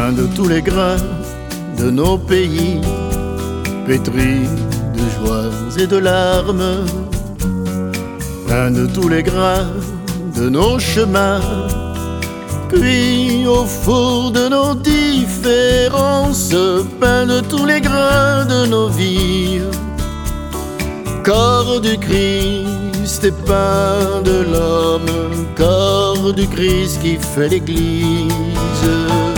pain de tous les grains de nos pays, pétri de joies et de larmes, pain de tous les grains de nos chemins, cuit au four de nos différences, pain de tous les grains de nos vies, corps du Christ et pain de l'homme, corps du Christ qui fait l'Église.